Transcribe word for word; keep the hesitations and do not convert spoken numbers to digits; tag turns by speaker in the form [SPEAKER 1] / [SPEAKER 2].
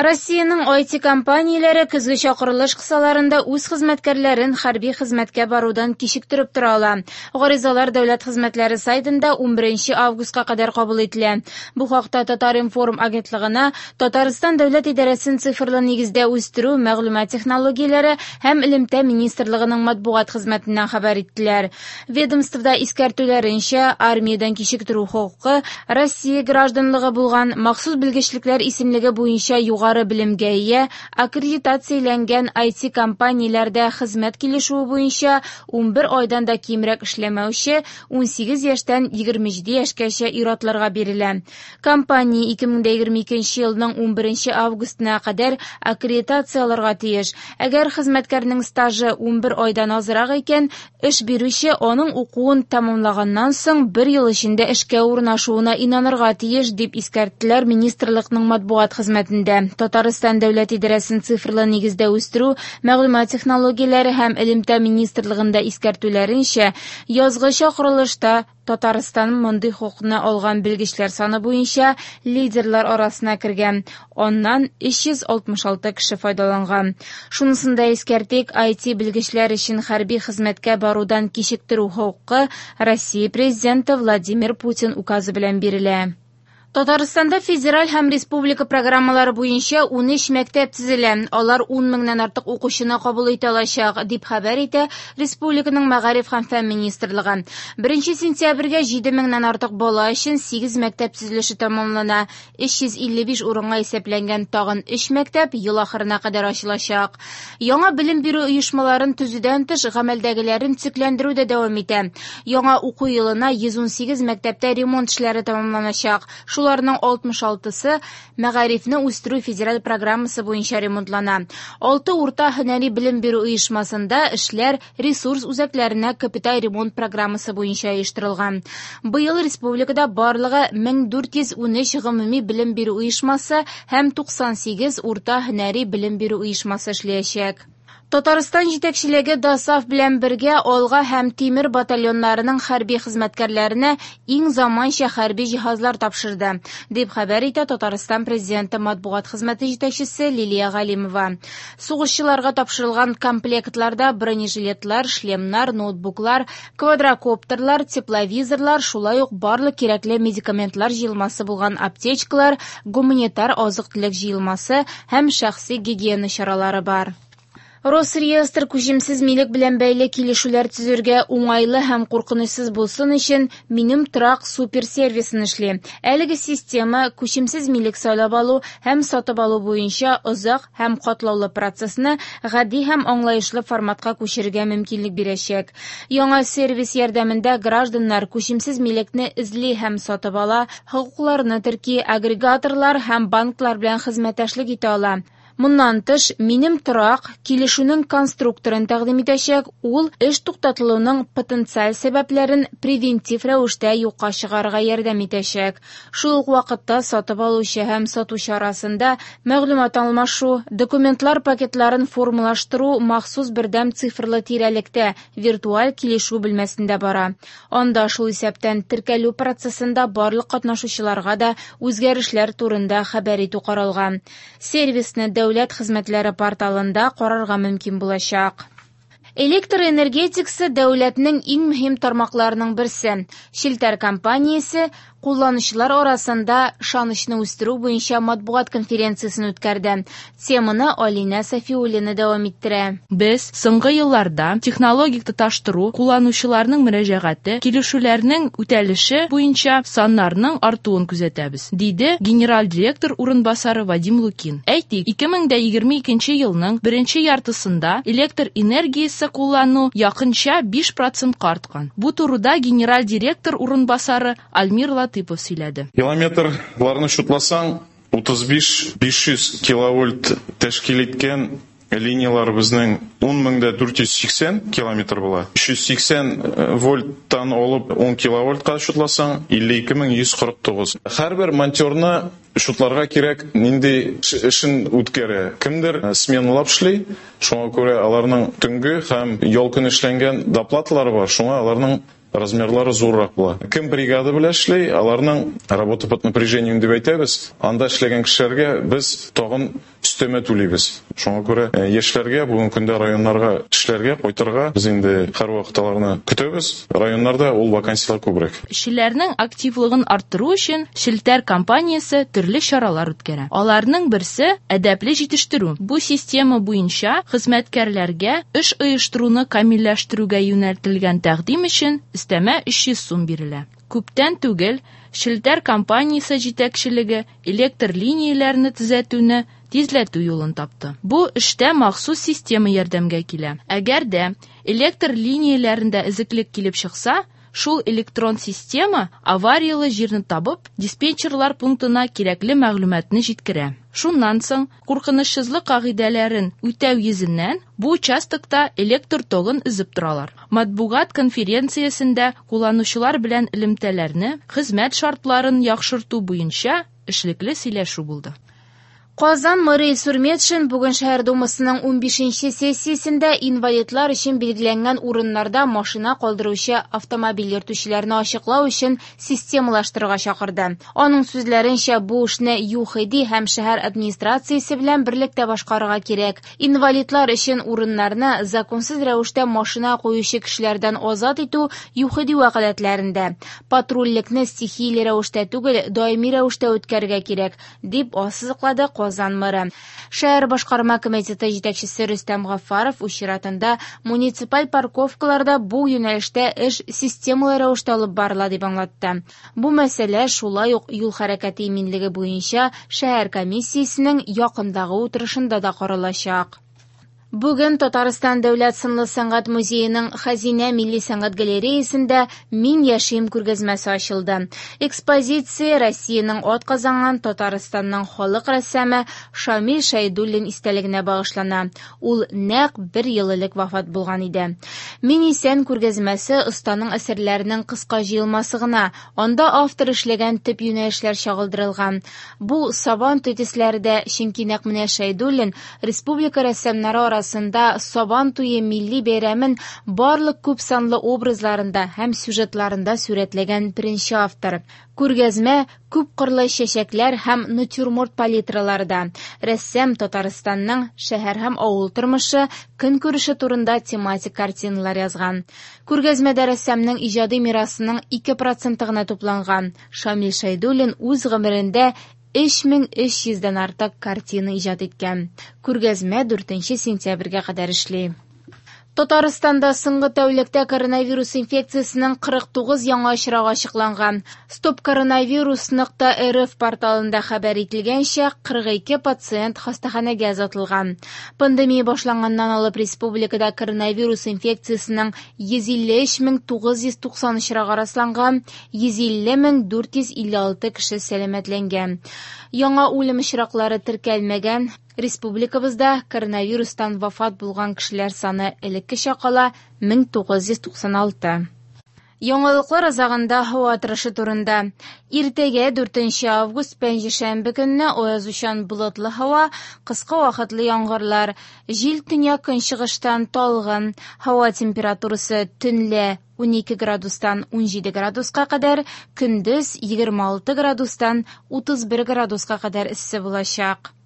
[SPEAKER 1] Россиянең ай ти компанияләре көзге чакырылыш кысаларында үз хезмәткәрләрен хәрби хезмәткә барудан кичектереп тора ала. Гаризалар дәүләт хезмәтләре сайтында унберенче августка кадәр кабул ителә. Бу хакта Татар-информ агентлыгына Татарстан дәүләт идарәсен цифрлы нигездә үстерү, мәгълүмат технологияләре һәм элемтә министрлыгының матбугат хезмәтеннән хәбәр иттеләр. Ведомствода искәртүләренчә, армиядән кичектерү хокукы Россия гражданлыгы булган махсус белгечлекләр исемлеге буенча югары белемгә ия, аккредитацияләнгән ай ти компанияләрдә хезмәт килешүе буенча унбер айдан да кимрәк эшләмәүче унсигез яшьтән егерме җиде яшькәчә ир-атларга бирелә. Компания ике мең егерме икенче елның унберенче августына кадәр аккредитацияларга тиеш. Әгәр хезмәткәрнең стажы унбер айдан азрак икән, эш бирүче аның укуын тәмамлаганнан соң бер ел эчендә эшкә урнашуына инанырга тиеш, дип искәрттеләр министрлыкның матбугат хезмәтендә. Татарстан дәүләт идарәсен цифрлы нигездә үстерү, мәгълүмат технологияләре һәм элемтә министрлыгында искәртүләренчә, язгы чакырылышта Татарстан мондый хокукны алган белгечләр саны буенча лидерлар арасына кергән. Аннан өч йөз алтмыш алты кеше файдаланган. Шунысында искәртик, ай ти белгечләр өчен хәрби хезмәткә барудан кичектерү хокукы Россия президенты Владимир Путин указы белән бирелә. Татарстанда федераль һәм республика программалары буенча ун өч мәктәп төзелә. Алар ун меңнән артык укучыны кабул итә алачак, дип хәбәр итә республиканың Мәгариф һәм фән министрлыгы. беренче сентябрьгә җиде меңнән артык бала өчен сигез мәктәп төзелеше тәмамлана. өч йөз илле биш урынга исәпләнгән тагын өч мәктәп ел ахырына кадәр ачылачак. Яңа белем бирү оешмаларын төзүдән тыш гамәлдәгеләрен төзекләндерү дә дәвам итә. Яңа уку елына йөз ун сигез мәктәптә ремонт эшләре тәмамланачак. Шуларның алтмыш алтысы Мәгарифне үстерү федераль программасы буенча ремонтлана. алты урта һөнәри белем бирү оешмасында эшләр ресурс үзәкләренә капиталь ремонт программасы буенча оештырылган. Быел республикада барлыгы мең дүрт йөз ун өч гомуми белем бирү оешмасы һәм туксан сигез урта һөнәри белем бирү оешмасы эшләячәк. Татарстан җитәкчелеге ДАСАФ белән бергә Алга һәм Тимер батальоннарының хәрби хезмәткәрләренә иң заманча хәрби җиһазлар тапшырды, дип хәбәр итә Татарстан президенты матбугат хезмәте җитәкчесе Лилия Галимова. Сугышчыларга тапшырылган комплектларда бронежилетлар, шлемнар, ноутбуклар, квадрокоптерлар, тепловизорлар, шулай ук барлык кирәкле медикаментлар җыелмасы булган аптечкалар, гуманитар азык-төлек җыелмасы һәм шәхси гигиена чаралары бар. Росреестр күчемсез милек белән бәйле килешүләр төзергә уңайлы һәм куркынычсыз булсын өчен минем торак суперсервисын эшли. Әлеге система күчемсез милек сайлап алу һәм сатып алу буенча озак һәм катлаулы процессны гади һәм аңлаешлы форматка күчерергә мөмкинлек бирәчәк. Яңа сервис ярдәмендә гражданнар күчемсез милекне эзли һәм сатып ала, хокукларны терки, агрегаторлар һәм банклар белән хезмәттәшлек итә ала. Моннан тыш, минем торак килешүнең конструкторын тәкъдим итәчәк, ул эш туктатылуның потенциаль сәбәпләрен превентив рәвештә юкка чыгарырга ярдәм итәчәк. Шул ук вакытта сатып алучы һәм сатучы арасында мәгълүмат алмашу, документлар пакетларын формалаштыру махсус бердәм цифрлы тирәлектә, виртуаль килешү белмәсендә бара. Анда шул исәптән теркәлү процессында барлык катнашучыларга да үзгәрешләр турында хәбәр итү каралган. Сервисны дәүләт хезмәтләре порталында карарга мөмкин булачак. Электроэнергетикасы дәүләтнең иң мөһим тармакларының берсе. Шелтәр компаниясе кулланучылар арасында ышанычны үстерү буенча матбугат конференциясын үткәрде. Теманы Алина Сафиуллина дәвам иттерә.
[SPEAKER 2] Без соңгы елларда технологик тоташтыру, кулланучыларның мөрәҗәгате, килешүләрнең үтәлеше буенча саннарның артуын күзәтәбез, диде генераль директор урынбасары Вадим Лукин. Әйтик, ике мең егерме икенче елның беренче яртысында электр энергиясе куллану якынча биш процентка арткан. Бу турыда генераль директор урынбасары Альмир Латыпов сөйләде.
[SPEAKER 3] Километрларны шутласаң, утыз биш - биш йөз киловольт тәшкил иткән линиялар безнең ун мең дүрт йөз сиксән километр була. өч йөз сиксән вольттан алып он киловольтка шутласаң, илле ике мең йөз кырык тугыз. Һәрбер монтёрны шутларга кирәк нинди эшен үткәрә. Кемдер сменалап эшли, шуңа күрә аларның төнге һәм ялкын эшләнгән доплаталары бар. Шуңа аларның размерлары зуррак була. Кем бригада белән эшли, аларның работа под напряжением дип әйтәбез. Анда эшләгән кешеләргә без тагын өстәмә түлибез. Шуңа күрә яшьләргә бүгенге көндә районнарга эшләргә кайтырга без инде һәрвакыт аларны көтәбез. Районнарда ул вакансиялар күбрәк.
[SPEAKER 2] Эшчеләрнең активлыгын арттыру өчен Шелтәр компаниясе төрле чаралар үткәрә. Аларның берсе әдәпле җитештерү. Бу система буенча хезмәткәрләргә эш оештыруны камилләштерүгә юнәлтелгән тәкъдим өчен өстәмә өч йөз сум бирелә. Күптән түгел Шелтәр компаниясе җитәкчелеге электр линияләрне төзәтүне тизләтү юлын тапты. Бу эштә махсус система ярдәмгә килә. Әгәр дә электр линияләрендә изеклек килеп чыкса, шул электрон система авариялы җирне табып, диспетчерлар пунктына кирәкле мәгълүматны җиткерә. Шуннан соң, куркынычсызлык кагыйдәләрен үтәү йөзеннән бу участокта электр тогын изеп торалар. Матбугат конференциясендә кулланучылар белән элемтәләрне, хезмәт шартларын яхшырту буенча эшлекле сөйләшү булды.
[SPEAKER 1] Казан мэры Сурметшин бүген шәһәр думасының унбишенче сессиясендә инвалидлар өчен билгеләнгән урыннарда машина калдыручы автомобиль йөртүчеләрне ачыклау өчен системалаштырырга чакырды. Аның сүзләренчә, бу эшне ЮХИДИ һәм шәһәр администрациясе белән берлектә башкарырга кирәк. Инвалидлар өчен урыннарны законсыз рәвештә машина куючы кешеләрдән азат итү ЮХИДИ вәкаләтләрендә. Патрульлекне стихияле рәвештә түгел, даими рәвештә үткәрергә кирәк, дип ассызыклады Казан мэры. Шәһәр башкарма комитеты җитәкчесе Рөстәм Гафаров үз чиратында муниципаль парковкаларда бу юнәлештә эш системалы рәвештә алып барыла дип аңлатты. Бу мәсьәлә шулай ук юл хәрәкәте иминлеге буенча шәһәр комиссиясенең якындагы утырышында да каралачак. Бүген Татарстан дәүләт сынлы сәнгать музееның Хәзинә милли сәнгать галереясендә «Мин яшим» күргәзмәсе ачылды. Экспозиция Россиянең атказанган Татарстанның халык рәссамы Шамил Шәйдуллин истәлегенә багышлана. Ул нәкъ бер ел элек вафат булган иде. «Мин исән» күргәзмәсе останың әсәрләренең кыска җыелмасы гына. Анда автор эшләгән төп юнәлешләр чагылдырылган. Бу Сабан төтесләрдә, чөнки нәкъ менә Шәйдуллин республика рәссамнары арасында Сабан туе милли бәйрәмен барлык күп санлы образларында һәм сюжетларында сурәтләгән беренче автор. Күргәзмә күп кырлы чәчәкләр һәм натюрморт палитраларда. Рәссам Татарстанның шәһәр һәм авыл тормышы, көнкүреше турында тематик картиналар язган. Күргәзмәдә рәссамның иҗади мирасының ике проценты гына тупланган. Шамил Шәйдуллин үз гомерендә өч мең өч йөздән артык картина иҗат иткән. Күргәзмә дүртенче сентябрьгә кадәр эшли. Татарстанда соңгы тәүлектә коронавирус инфекциясенең кырык тугыз яңа очрагы ачыкланган. стоп коронавирус нокта эр эф порталында хәбәр ителгәнчә, кырык ике пациент хастаханәгә озатылган. Пандемия башланганнан алып республикада коронавирус инфекциясенең йөз илле өч мең тугыз йөз туксан очрагы расланган, йөз илле мең дүрт йөз илле алты кеше сәламәтләнгән. Яңа үлем очраклары теркәлмәгән. Республикабызда коронавирустан вафат булган кешеләр саны элеккечә кала мең тугыз йөз туксан алты. Яңалыклар азагында һава торышы турында. Иртәгә дүртенче август пәнҗешәмбе көнне аязучан болытлы һава, кыска вакытлы яңгырлар, җил төньяк-көнчыгыштан талгын, һава температурасы төнлә унике градустан ун җиде градуска кадәр, көндез егерме алты градустан утыз бер градуска кадәр эссе булачак.